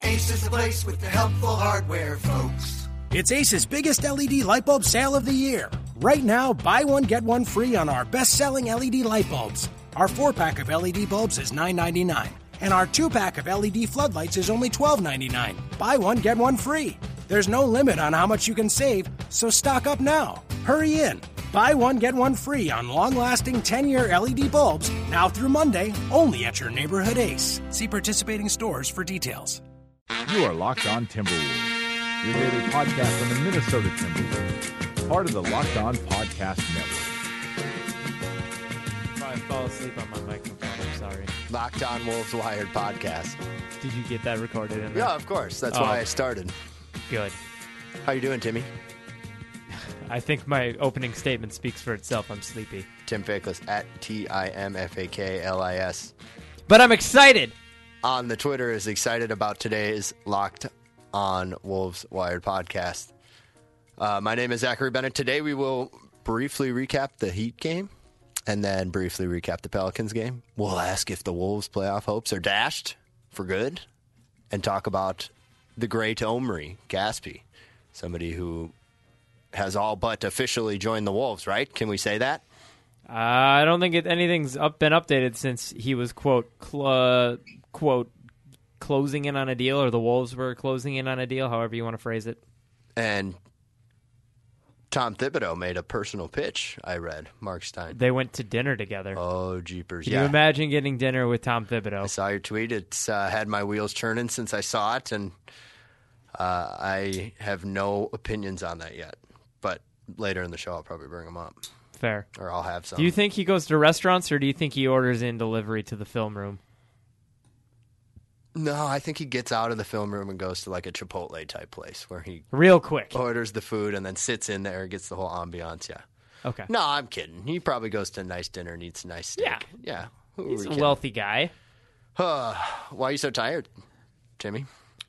Ace is the place with the helpful hardware, folks. It's Ace's biggest LED light bulb sale of the year. Right now, buy one, get one free on our best-selling LED light bulbs. Our 4-pack of LED bulbs is $9.99, and our 2-pack of LED floodlights is only $12.99. Buy one, get one free. There's no limit on how much you can save, so stock up now. Hurry in. Buy one, get one free on long-lasting 10-year LED bulbs, now through Monday, only at your neighborhood Ace. See participating stores for details. You are Locked On Timberwolves, your daily podcast on the Minnesota Timberwolves, part of the Locked On Podcast Network. I fall asleep on my microphone, I'm sorry. Locked On Wolves Wired podcast. Did you get that recorded in there? Yeah, of course. That's why I started. Good. How you doing, Timmy? I think my opening statement speaks for itself. I'm sleepy. Tim Fakeless at TIMFAKLIS. But I'm excited! On the Twitter is excited about today's Locked On Wolves Wired podcast. My name is Zachary Bennett. Today we will briefly recap the Heat game and then briefly recap the Pelicans game. We'll ask if the Wolves' playoff hopes are dashed for good and talk about the great Omri Gaspy, somebody who has all but officially joined the Wolves, right? Can we say that? I don't think anything's been updated since he was, quote, closing in on a deal, or the Wolves were closing in on a deal, however you want to phrase it. And Tom Thibodeau made a personal pitch, I read, Mark Stein. They went to dinner together. Oh, jeepers. Can you imagine getting dinner with Tom Thibodeau? I saw your tweet. It's had my wheels turning since I saw it, and I have no opinions on that yet. But later in the show, I'll probably bring them up. Fair. Or I'll have some. Do you think he goes to restaurants, or do you think he orders in delivery to the film room? No, I think he gets out of the film room and goes to like a Chipotle type place where he real quick orders the food and then sits in there and gets the whole ambiance. Yeah. Okay. No, I'm kidding. He probably goes to a nice dinner and eats a nice steak. Yeah. He's a wealthy guy. Why are you so tired, Timmy?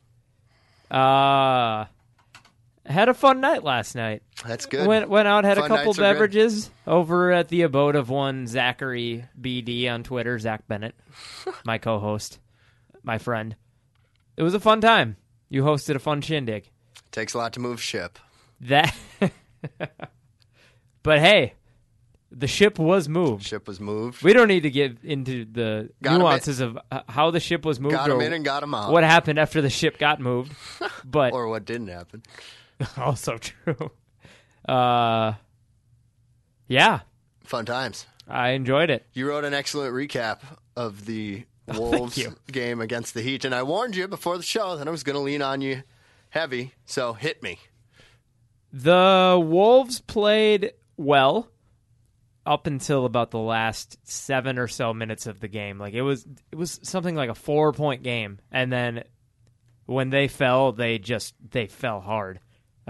Had a fun night last night. That's good. Went out, had Fun a couple nights are beverages over at the abode of one Zachary BD on Twitter, Zach Bennett, my co-host, my friend. It was a fun time. You hosted a fun shindig. Takes a lot to move ship. But hey, the ship was moved. Ship was moved. We don't need to get into the nuances of how the ship was moved. Got him in and got him out. What happened after the ship got moved. But or what didn't happen. Also true. Yeah. Fun times. I enjoyed it. You wrote an excellent recap of the Wolves game against the Heat, and I warned you before the show that I was going to lean on you heavy, so hit me. The Wolves played well up until about the last 7 or so minutes of the game. Like it was something like a 4-point game, and then when they fell, they fell hard.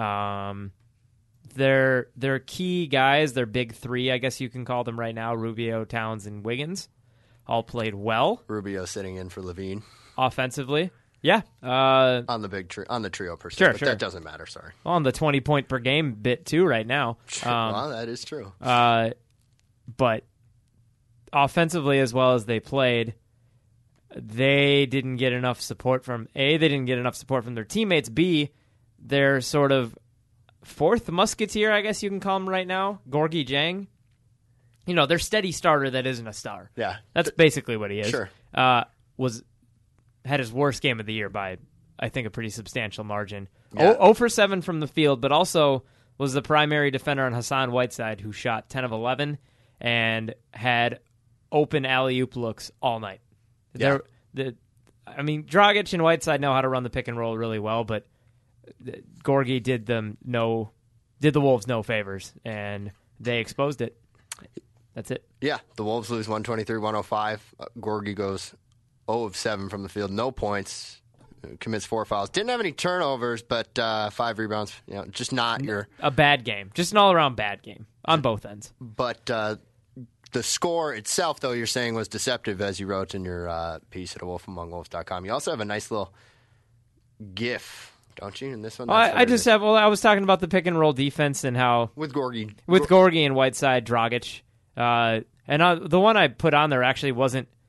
Their key guys, their big three, I guess you can call them right now, Rubio, Towns, and Wiggins, all played well. Rubio sitting in for Levine. Offensively. Yeah. On the trio per se. Sure, but that doesn't matter, sorry. On the 20-point per game bit too right now. Well, that is true. But offensively, as well as they played, they didn't get enough support from A, they didn't get enough support from their teammates. B, their sort of fourth musketeer, I guess you can call him right now, Gorgui Dieng. You know, their steady starter that isn't a star. Yeah. That's basically what he is. Sure. Had his worst game of the year by, I think, a pretty substantial margin. Yeah. 0 for 7 from the field, but also was the primary defender on Hassan Whiteside, who shot 10 of 11 and had open alley-oop looks all night. Yeah. Dragic and Whiteside know how to run the pick and roll really well, but Gorgui did the Wolves no favors, and they exposed it. That's it. Yeah, the Wolves lose 123-105. Gorgui goes 0 of 7 from the field, no points, commits 4 fouls. Didn't have any turnovers, but 5 rebounds. You know, just not a bad game. Just an all-around bad game on both ends. But the score itself, though, you're saying was deceptive, as you wrote in your piece at awolfamongwolves.com. You also have a nice little GIF, don't you, in this one? I was talking about the pick and roll defense and how with Gorgui and Whiteside, Dragic, and the one I put on there actually wasn't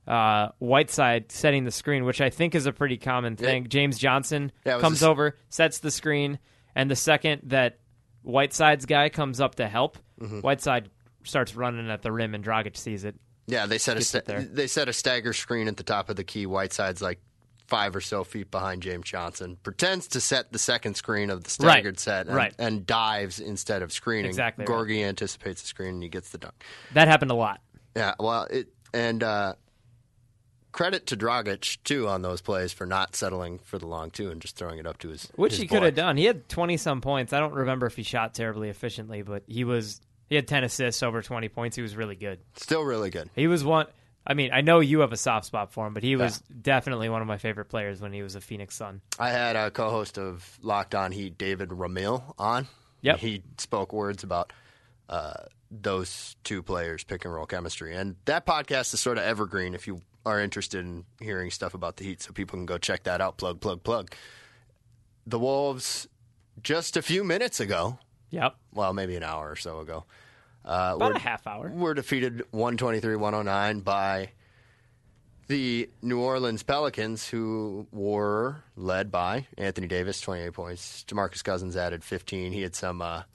Whiteside setting the screen, which I think is a pretty common thing. James Johnson comes over, sets the screen, and the second that Whiteside's guy comes up to help, Whiteside starts running at the rim, and Dragic sees it. Yeah, they set a stagger screen at the top of the key. Whiteside's like 5 or so feet behind James Johnson, pretends to set the second screen of the staggered set, and dives instead of screening. Exactly. Gorgie anticipates the screen and he gets the dunk. That happened a lot. Yeah, well, credit to Dragic too on those plays for not settling for the long two and just throwing it up to his he could have done. He had 20-some points. I don't remember if he shot terribly efficiently, but he had 10 assists, over 20 points. He was really good. Still really good. He was one. I mean, I know you have a soft spot for him, but he was definitely one of my favorite players when he was a Phoenix Sun. I had a co-host of Locked On Heat, David Ramil, on. Yep. He spoke words about those two players' pick-and-roll chemistry. And that podcast is sort of evergreen if you are interested in hearing stuff about the Heat, so people can go check that out. Plug. The Wolves, just a few minutes ago, well, maybe an hour or so ago, about a half hour, were defeated 123-109 by the New Orleans Pelicans, who were led by Anthony Davis, 28 points. DeMarcus Cousins added 15. He had some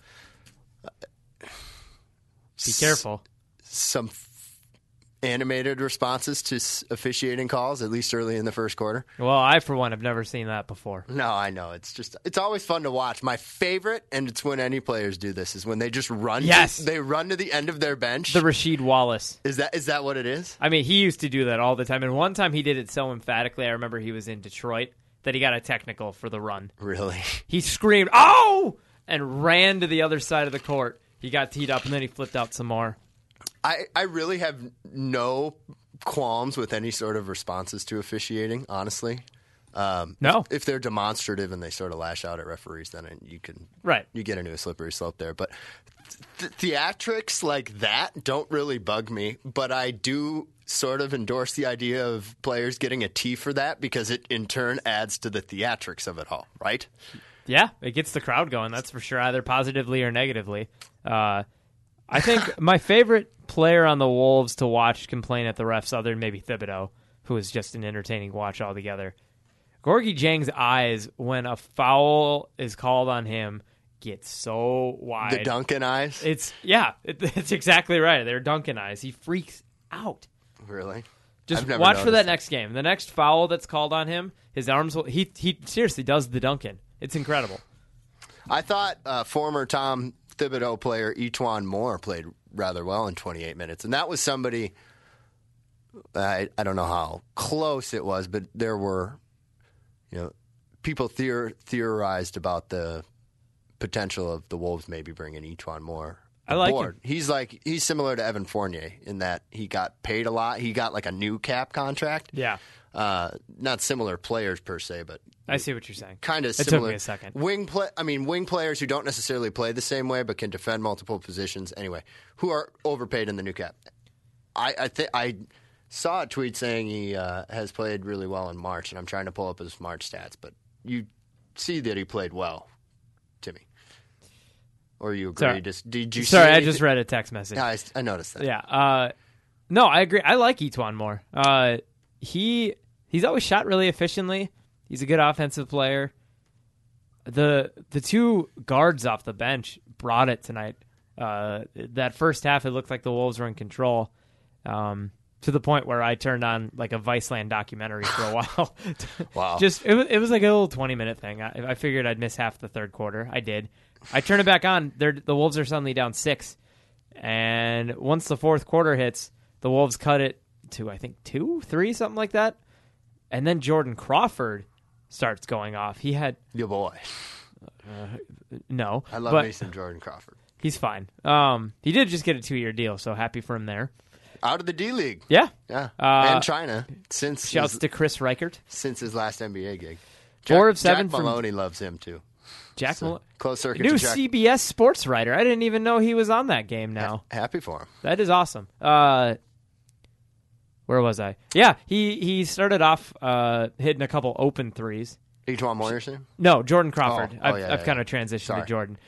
be careful. Some animated responses to officiating calls, at least early in the first quarter. Well, I, for one, have never seen that before. No, I know. It's always fun to watch. My favorite, and it's when any players do this, is when they just run. Yes. They run to the end of their bench. The Rasheed Wallace. Is that what it is? I mean, he used to do that all the time. And one time he did it so emphatically, I remember he was in Detroit, that he got a technical for the run. Really? He screamed, "Oh!" and ran to the other side of the court. He got teed up, and then he flipped out some more. I really have no qualms with any sort of responses to officiating, honestly. No. If they're demonstrative and they sort of lash out at referees, then you get into a slippery slope there. But theatrics like that don't really bug me, but I do sort of endorse the idea of players getting a T for that because it in turn adds to the theatrics of it all, right? Yeah, it gets the crowd going, that's for sure, either positively or negatively. I think my favorite player on the Wolves to watch complain at the refs, other than maybe Thibodeau, who is just an entertaining watch altogether. Gorgie Jang's eyes when a foul is called on him get so wide. The Duncan eyes? It's exactly right. They're Duncan eyes. He freaks out. Really? Just watch for that next game. The next foul that's called on him, his arms will, he seriously does the Duncan. It's incredible. I thought former Tom Thibodeau player Etuan Moore played rather well in 28 minutes. And that was somebody, I don't know how close it was, but there were, people theorized about the potential of the Wolves maybe bringing Etuan Moore aboard. He's similar to Evan Fournier in that he got paid a lot. He got like a new cap contract. Yeah. Not similar players per se, but I see what you're saying. Kind of similar. It took me a second. Wing players who don't necessarily play the same way, but can defend multiple positions. Anyway, who are overpaid in the new cap. I saw a tweet saying he has played really well in March, and I'm trying to pull up his March stats, but you see that he played well, Timmy. Or you agree? Sorry. Did you? Sorry, I just read a text message. Yeah, I noticed that. Yeah. No, I agree. I like Etuan Moore. He's always shot really efficiently. He's a good offensive player. The two guards off the bench brought it tonight. That first half, it looked like the Wolves were in control, to the point where I turned on like a Viceland documentary for a while. Wow! It was like a little 20-minute thing. I figured I'd miss half the third quarter. I did. I turned it back on. The Wolves are suddenly down 6, and once the fourth quarter hits, the Wolves cut it to I think 2, 3, something like that, and then Jordan Crawford starts going off. He had your boy. No, I love me some Jordan Crawford. He's fine. He did just get a 2-year deal, so happy for him there. Out of the D League. Yeah. And China. Shouts to Chris Reichert. Since his last NBA gig. 4 of 7 Jack Maloney loves him too. Jack Maloney. Close circuit. New CBS sports writer. I didn't even know he was on that game now. Happy for him. That is awesome. Where was I? Yeah, he started off hitting a couple open threes. Etuan Moore, you're saying? No, Jordan Crawford. I've kind of transitioned Sorry. to Jordan.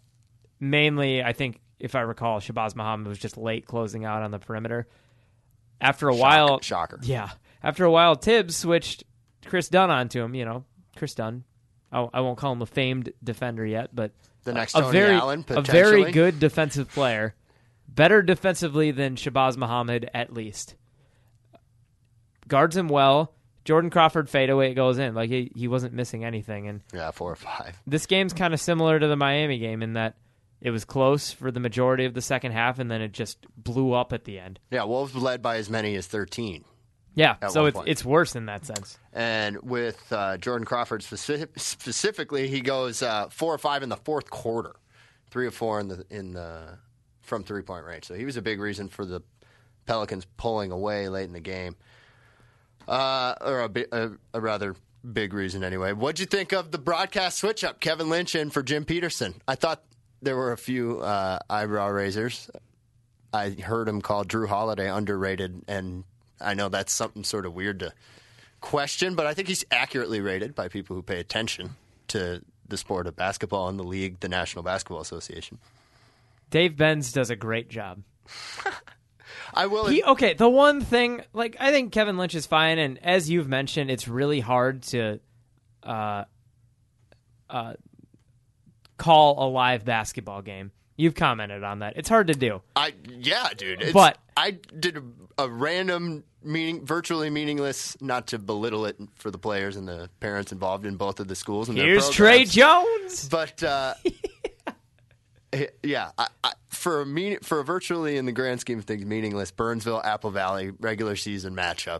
Mainly, I think, if I recall, Shabazz Muhammad was just late closing out on the perimeter. after a while, shocker. Yeah, after a while, Tibbs switched Chris Dunn onto him. You know, Chris Dunn. I won't call him a famed defender yet, but The next a Tony very Allen, a potentially. very good defensive player, better defensively than Shabazz Muhammad at least. Guards him well. Jordan Crawford fadeaway goes in. Like he wasn't missing anything. And Yeah, 4 or 5. this game's kind of similar to the Miami game in that it was close for the majority of the second half, and then it just blew up at the end. Yeah, Wolves led by as many as 13. Yeah, At so one point. it's worse in that sense. And with Jordan Crawford specifically, he goes 4 or 5 in the fourth quarter, 3 or 4 in the from 3-point range. So he was a big reason for the Pelicans pulling away late in the game, or a rather big reason anyway. What'd you think of the broadcast switch up? Kevin Lynch in for Jim Peterson. I thought there were a few eyebrow raisers. I heard him call Drew Holiday underrated, and I know that's something sort of weird to question, but I think he's accurately rated by people who pay attention to the sport of basketball and the league, the National Basketball Association. Dave Benz does a great job. I will. The one thing, I think Kevin Lynch is fine, and as you've mentioned, it's really hard to call a live basketball game. You've commented on that. It's hard to do. Yeah, dude. But I did a random virtually meaningless, not to belittle it for the players and the parents involved in both of the schools. And here's their Trey programs. Jones. But yeah, for a virtually in the grand scheme of things meaningless Burnsville Apple Valley regular season matchup,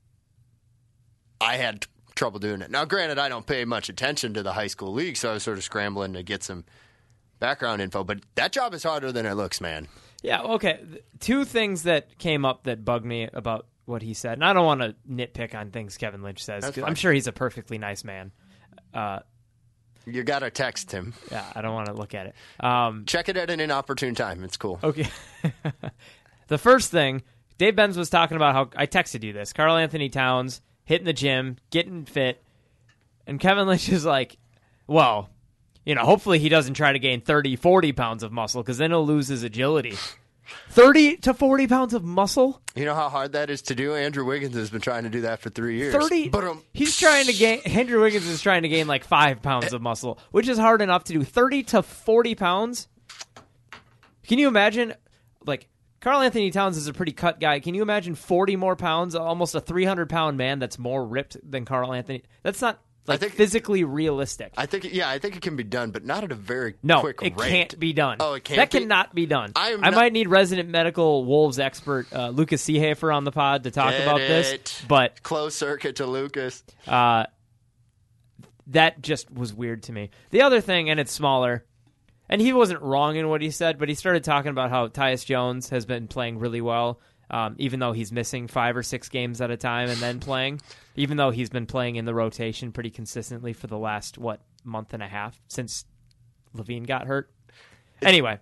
I had trouble doing it. Now, granted, I don't pay much attention to the high school league, so I was sort of scrambling to get some background info. But that job is harder than it looks, man. Yeah, okay. Two things that came up that bugged me about what he said, and I don't want to nitpick on things Kevin Lynch says. That's 'Cause fine. I'm sure he's a perfectly nice man. You got to text him. Yeah, I don't want to look at it. Check it at an inopportune time. It's cool. Okay. The first thing, Dave Benz was talking about how I texted you this. Karl Anthony Towns hitting the gym, getting fit, and Kevin Lynch is like, well, hopefully he doesn't try to gain 30, 40 pounds of muscle because then he'll lose his agility. 30 to 40 pounds of muscle? You know how hard that is to do? Andrew Wiggins has been trying to do that for 3 years. 30? He's trying to gain, Andrew Wiggins is trying to gain 5 pounds of muscle, which is hard enough to do. 30 to 40 pounds? Can you imagine, Karl Anthony Towns is a pretty cut guy. Can you imagine 40 more pounds, almost a 300-pound man that's more ripped than Karl Anthony? That's not physically realistic. I think it can be done, but not at a very quick rate. No, it can't be done. Oh, it can't That be? cannot be done. I might need resident medical Wolves expert Lucas Seehafer on the pod to talk about this, but closed circuit to Lucas. that just was weird to me. The other thing, and it's smaller, and he wasn't wrong in what he said, but he started talking about how Tyus Jones has been playing really well, even though he's missing 5 or 6 games at a time and then playing, even though he's been playing in the rotation pretty consistently for the last, month and a half since Levine got hurt. Anyway.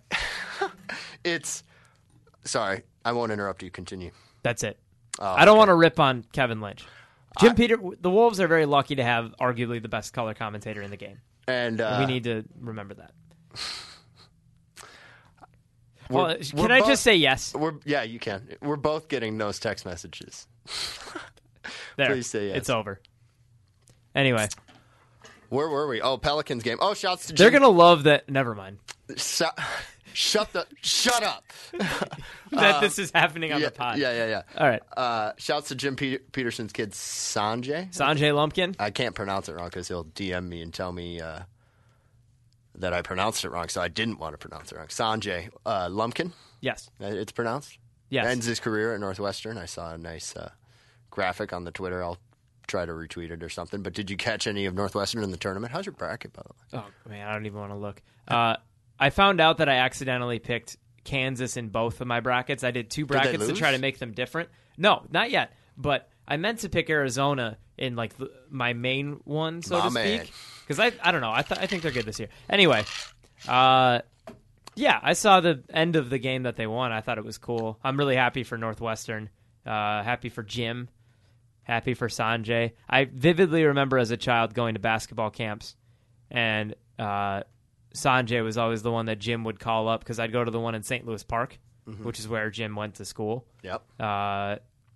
Sorry, I won't interrupt you. Continue. That's it. Oh, I don't want to rip on Kevin Lynch. The Wolves are very lucky to have arguably the best color commentator in the game. And we need to remember that. We're Can I just say yes? Yeah, you can. We're both getting those text messages. There. Please say yes. It's over. Anyway. Where were we? Oh, Pelicans game. Oh, shouts to They're Jim. going to love that. Never mind. Shut up. That this is happening on Yeah, the pod. yeah. All right. Shouts to Jim Peterson's kid, Sanjay. Sanjay Lumpkin. I can't pronounce it wrong because he'll DM me and tell me that I pronounced it wrong, so I didn't want to pronounce it wrong. Sanjay Lumpkin, Yes. it's pronounced? Yes. Ends his career at Northwestern. I saw a nice graphic on the Twitter. I'll try to retweet it or something. But did you catch any of Northwestern in the tournament? How's your bracket, by the way? Oh, man, I don't even want to look. I found out that I accidentally picked Kansas in both of my brackets. I did 2 brackets to lose? try to make them different. No, not yet. But I meant to pick Arizona in my main one, so My to man. speak. Because I don't know. I think they're good this year. Anyway, yeah, I saw the end of the game that they won. I thought it was cool. I'm really happy for Northwestern. Happy for Jim. Happy for Sanjay. I vividly remember as a child going to basketball camps, and Sanjay was always the one that Jim would call up because I'd go to the one in St. Louis Park, which is where Jim went to school. Yep.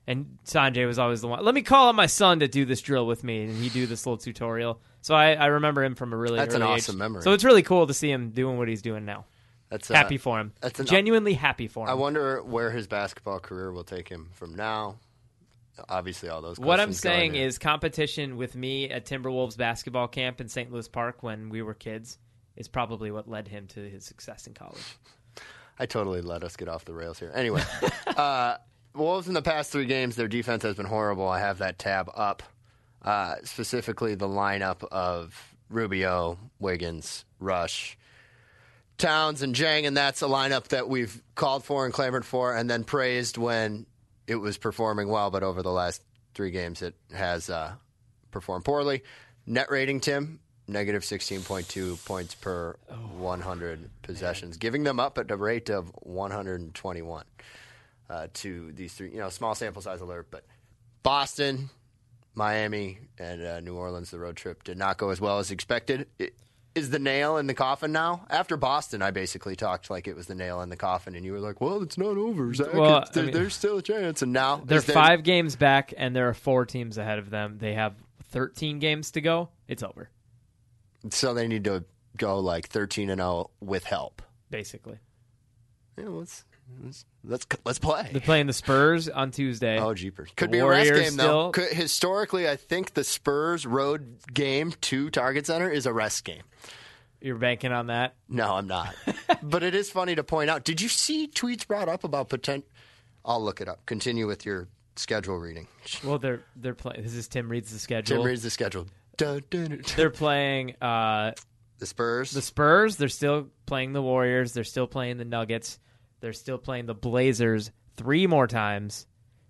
And Sanjay was always the one. Let me call on my son to do this drill with me, and he'd do this little tutorial. So I remember him from a really That's early an age. awesome memory. So it's really cool to see him doing what he's doing now. That's happy for him. Genuinely happy for him. I wonder where his basketball career will take him from now. Obviously, all those. What I'm saying is competition with me at Timberwolves basketball camp in St. Louis Park when we were kids is probably what led him to his success in college. I totally let us get off the rails here. Anyway, Wolves in the past 3 games, their defense has been horrible. I have that tab up. Specifically, the lineup of Rubio, Wiggins, Rush, Towns, and Jang, and that's a lineup that we've called for and clamored for and then praised when it was performing well, but over the last 3 games it has performed poorly. Net rating, Tim, negative 16.2 points per 100 possessions, giving them up at a rate of 121 to these 3. Small sample size alert, but Boston, Miami, and New Orleans, the road trip did not go as well as expected. Is the nail in the coffin now? After Boston, I basically talked like it was the nail in the coffin, and you were like, well, it's not over, Zach. Well, there's still a chance. And now they're 5 games back, and there are 4 teams ahead of them. They have 13 games to go. It's over. So they need to go like 13-0 with help. Basically. Yeah, let's play. They're playing the Spurs on Tuesday. Oh, jeepers. Could The be a rest Warriors game, though. still- Historically, I think the Spurs road game to Target Center is a rest game. You're banking on that? No, I'm not. But it is funny to point out. Did you see tweets brought up about potential? I'll look it up. Continue with your schedule reading. Well, they're playing. This is Tim reads the schedule. Tim reads the schedule. They're playing the Spurs. the Spurs. They're still playing the Warriors. They're still playing the Nuggets. They're still playing the Blazers 3 more times.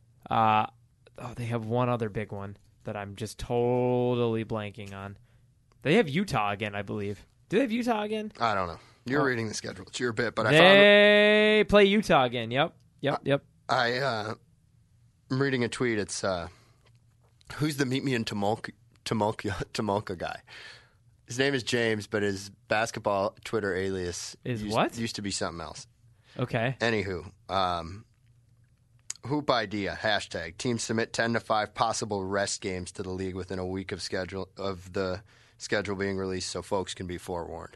They have one other big one that I'm just totally blanking on. They have Utah again, I believe. Do they have Utah again? I don't know. You're reading the schedule. It's your bit, but They play Utah again. Yep. I'm reading a tweet. It's who's the Meet Me in Tomolka guy? His name is James, but his basketball Twitter alias used to be something else. Okay. Anywho, hoop idea, hashtag, teams submit 10 to 5 possible rest games to the league within a week of the schedule being released so folks can be forewarned.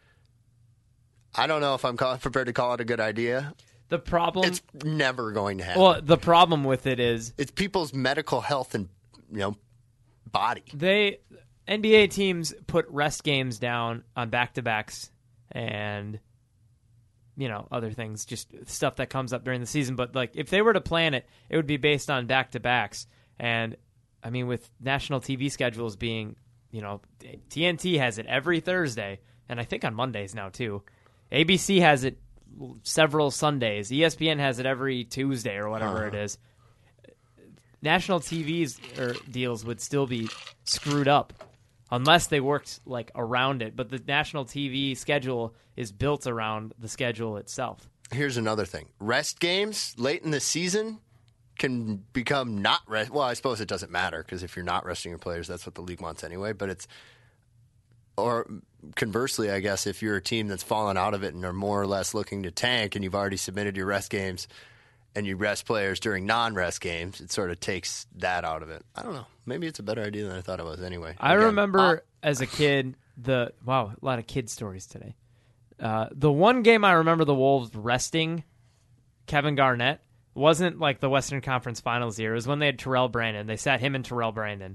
I don't know if I'm prepared to call it a good idea. The problem... It's never going to happen. Well, the problem with it is... It's people's medical health and, body. NBA teams put rest games down on back-to-backs and... other things, just stuff that comes up during the season. But, if they were to plan it, it would be based on back-to-backs. And, with national TV schedules being, TNT has it every Thursday, and I think on Mondays now, too. ABC has it several Sundays. ESPN has it every Tuesday or whatever it is. National TV's deals would still be screwed up. Unless they worked around it, but the national TV schedule is built around the schedule itself. Here's another thing: rest games late in the season can become not rest. Well, I suppose it doesn't matter because if you're not resting your players, that's what the league wants anyway. But or conversely, I guess if you're a team that's fallen out of it and are more or less looking to tank, and you've already submitted your rest games, and you rest players during non-rest games, it sort of takes that out of it. I don't know. Maybe it's a better idea than I thought it was anyway. I remember as a kid, a lot of kid stories today. The one game I remember the Wolves resting Kevin Garnett wasn't like the Western Conference Finals year. It was when they had Terrell Brandon. They sat him and Terrell Brandon.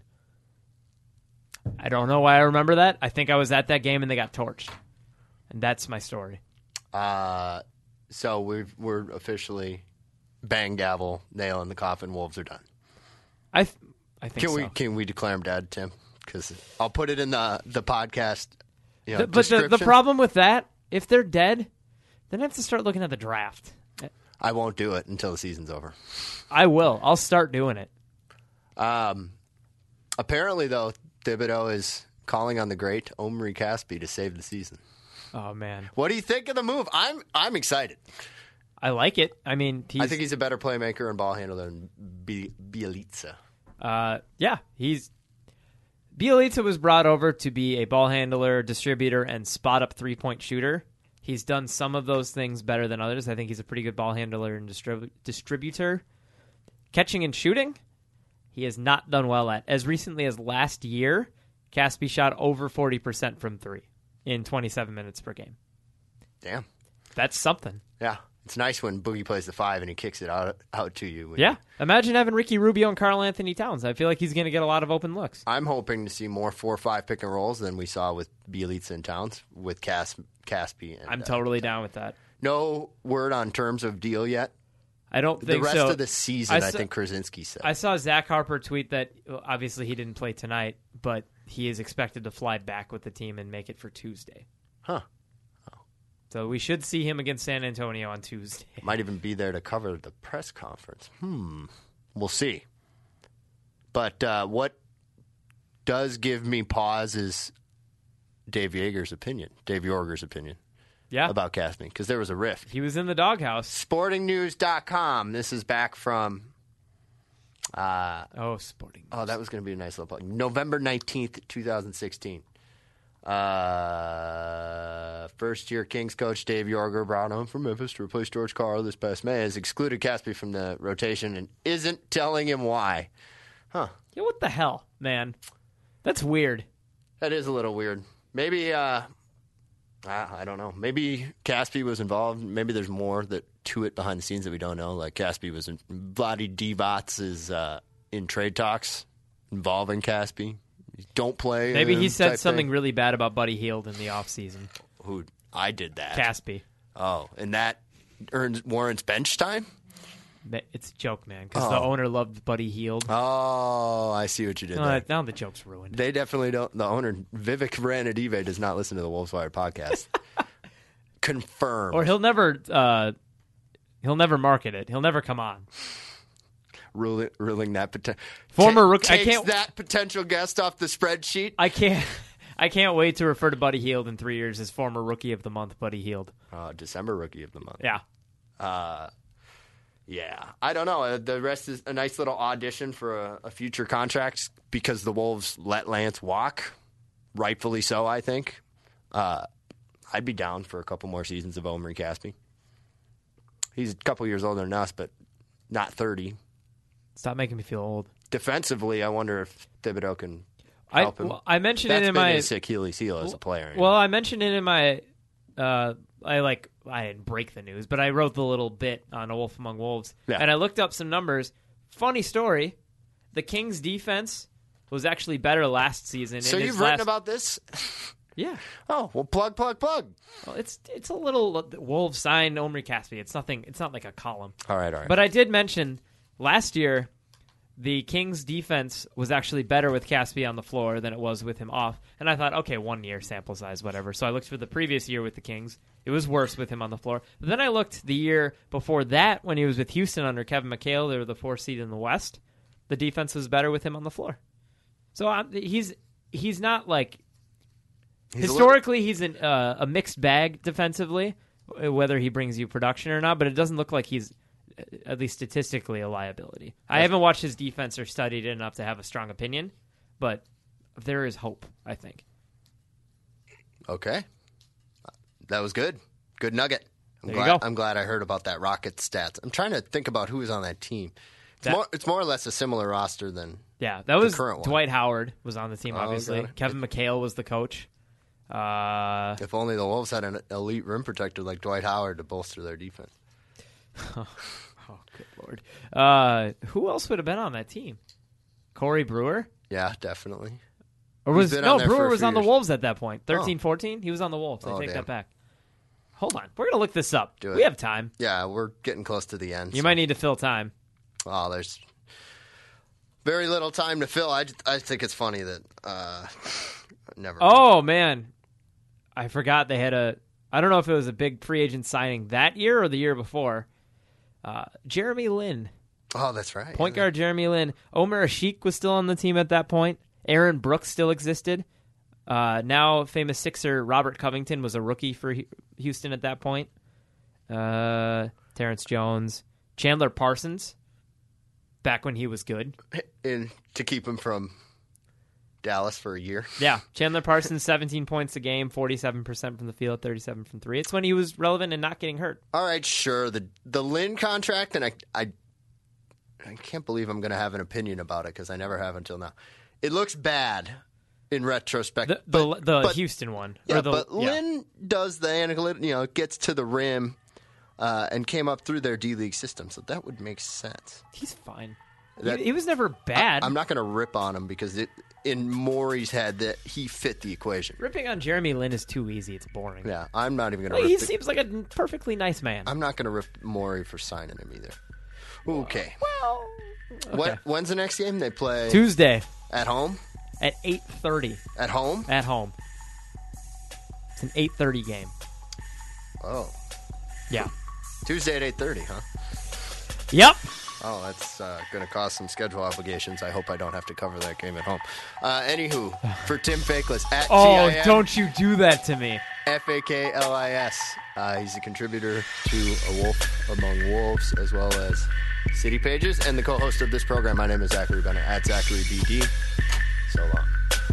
I don't know why I remember that. I think I was at that game and they got torched. And that's my story. So we're officially... bang gavel, nail in the coffin. Wolves are done. I think so. Can we declare them dead, Tim? Because I'll put it in the podcast. But the problem with that, if they're dead, then I have to start looking at the draft. I won't do it until the season's over. I will. I'll start doing it. Apparently, though, Thibodeau is calling on the great Omri Caspi to save the season. Oh man, what do you think of the move? I'm excited. I like it. I think he's a better playmaker and ball handler than Bjelica. Bjelica was brought over to be a ball handler, distributor, and spot-up three-point shooter. He's done some of those things better than others. I think he's a pretty good ball handler and distributor. Catching and shooting, he has not done well at. As recently as last year, Caspi shot over 40% from three in 27 minutes per game. Damn. That's something. Yeah. It's nice when Boogie plays the 5 and he kicks it out to you. Yeah. Imagine having Ricky Rubio and Karl Anthony Towns. I feel like he's going to get a lot of open looks. I'm hoping to see more 4-5 pick and rolls than we saw with Bielitsa and Towns with Caspi. And, I'm totally down with that. No word on terms of deal yet. I don't think the rest so. of the season, I think Krasinski said. I saw Zach Harper tweet that obviously he didn't play tonight, but he is expected to fly back with the team and make it for Tuesday. Huh. So we should see him against San Antonio on Tuesday. Might even be there to cover the press conference. We'll see. But what does give me pause is Dave Yeager's opinion Yeah. about Caspi, because there was a rift. He was in the doghouse. Sportingnews.com. This is back from... Sporting. Oh, that was going to be a nice little plug. November 19th, 2016. First-year Kings coach Dave Yorger, brought home from Memphis to replace George Karl this past May, has excluded Caspi from the rotation and isn't telling him why. Huh. Yeah, what the hell, man? That's weird. That is a little weird. Maybe, I don't know. Maybe Caspi was involved. Maybe there's more to it behind the scenes that we don't know. Like Caspi was in... Vlade Divac is in trade talks involving Caspi. Don't play. Maybe he said something thing. really bad about Buddy Hield in the offseason. Who? I did that. Caspi. Oh, and that earns Warren's bench time? It's a joke, man, because the owner loved Buddy Hield. Oh, I see what you did there. Now the joke's ruined. They definitely don't. The owner, Vivek Ranadive, does not listen to the Wolves Wire podcast. Confirmed. Or he'll never market it. He'll never come on. Ruling that potential. Former rookie. Takes that potential guest off the spreadsheet. I can't wait to refer to Buddy Hield in 3 years as former Rookie of the Month, Buddy Hield. December Rookie of the Month. Yeah. Yeah. I don't know. The rest is a nice little audition for a future contract because the Wolves let Lance walk. Rightfully so, I think. I'd be down for a couple more seasons of Omri Caspi. He's a couple years older than us, but not 30. Stop making me feel old. Defensively, I wonder if Thibodeau can help him. Well, I mentioned That's it in been my his Achilles heel as a player. Well, I mentioned it in my. I didn't break the news, but I wrote the little bit on A Wolf Among Wolves, and I looked up some numbers. Funny story: the Kings' defense was actually better last season. So you've written about this? Yeah. Oh, well, plug. Well, it's a little Wolves signed Omri Caspi. It's nothing. It's not like a column. All right. But I did mention last year the Kings' defense was actually better with Caspi on the floor than it was with him off. And I thought, okay, 1 year sample size, whatever. So I looked for the previous year with the Kings. It was worse with him on the floor. But then I looked the year before that when he was with Houston under Kevin McHale. They were the 4th seed in the West. The defense was better with him on the floor. So he's not like... Historically, he's a mixed bag defensively, whether he brings you production or not, but it doesn't look like he's, at least statistically, a liability. I haven't watched his defense or studied it enough to have a strong opinion, but there is hope, I think. Okay. That was good. Good nugget. I'm glad I heard about that Rockets stats. I'm trying to think about who was on that team. It's more or less a similar roster than that was the current one. Dwight Howard was on the team, obviously. Kevin McHale was the coach. If only the Wolves had an elite rim protector like Dwight Howard to bolster their defense. Oh, good Lord. Who else would have been on that team? Corey Brewer? Yeah, definitely. Or Brewer was on the Wolves at that point. 13-14? He was on the Wolves. I take that back. Hold on. We're going to look this up. We have time. Yeah, we're getting close to the end. You might need to fill time. Oh, there's very little time to fill. I think it's funny that never. Oh, man. I forgot they had I don't know if it was a big free agent signing that year or the year before. Jeremy Lin. Oh, that's right. Point guard Jeremy Lin. Omer Asik was still on the team at that point. Aaron Brooks still existed. Now famous Sixer Robert Covington was a rookie for Houston at that point. Terrence Jones. Chandler Parsons. Back when he was good. To keep him from Dallas for a year. Yeah. Chandler Parsons, 17 points a game, 47% from the field, 37 from three. It's when he was relevant and not getting hurt. All right, sure. The Lynn contract, and I I can't believe I'm going to have an opinion about it because I never have until now. It looks bad in retrospect. The Houston one. Yeah, but Lynn does the analytic, gets to the rim and came up through their D-League system, so that would make sense. He's fine. He was never bad. I'm not going to rip on him because in Morey's head that he fit the equation. Ripping on Jeremy Lin is too easy. It's boring. Yeah, I'm not even going to He seems like a perfectly nice man. I'm not going to rip Morey for signing him either. Okay. Well, okay. When's the next game? They play Tuesday at home? At 8:30. At home? At home. It's an 8:30 game. Oh. Yeah. Tuesday at 8:30, huh? Yep. Oh, that's going to cause some schedule obligations. I hope I don't have to cover that game at home. Anywho, for Tim Fakelis, at TIM, don't you do that to me. Faklis. He's a contributor to A Wolf Among Wolves, as well as City Pages, and the co-host of this program. My name is Zachary Bennett, at ZacharyBD. So long.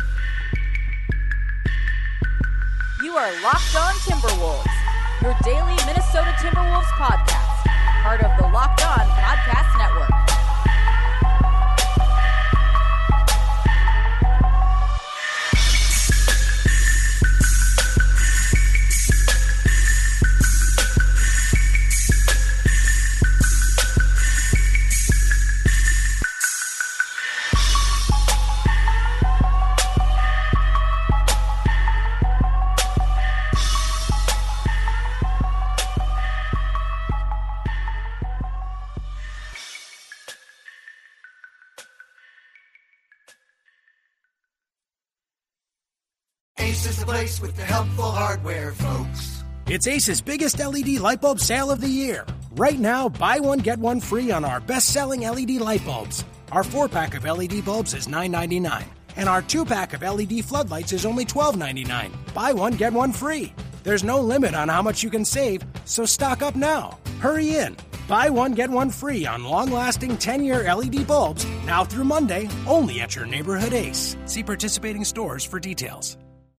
You are Locked On Timberwolves, your daily Minnesota Timberwolves podcast. Part of the Locked On Podcast Network. Ace is the place with the helpful hardware, folks. It's Ace's biggest LED light bulb sale of the year. Right now, buy one, get one free on our best-selling LED light bulbs. Our 4-pack of LED bulbs is $9.99, and our 2-pack of LED floodlights is only $12.99. Buy one, get one free. There's no limit on how much you can save, so stock up now. Hurry in. Buy one, get one free on long-lasting 10-year LED bulbs now through Monday, only at your neighborhood Ace. See participating stores for details.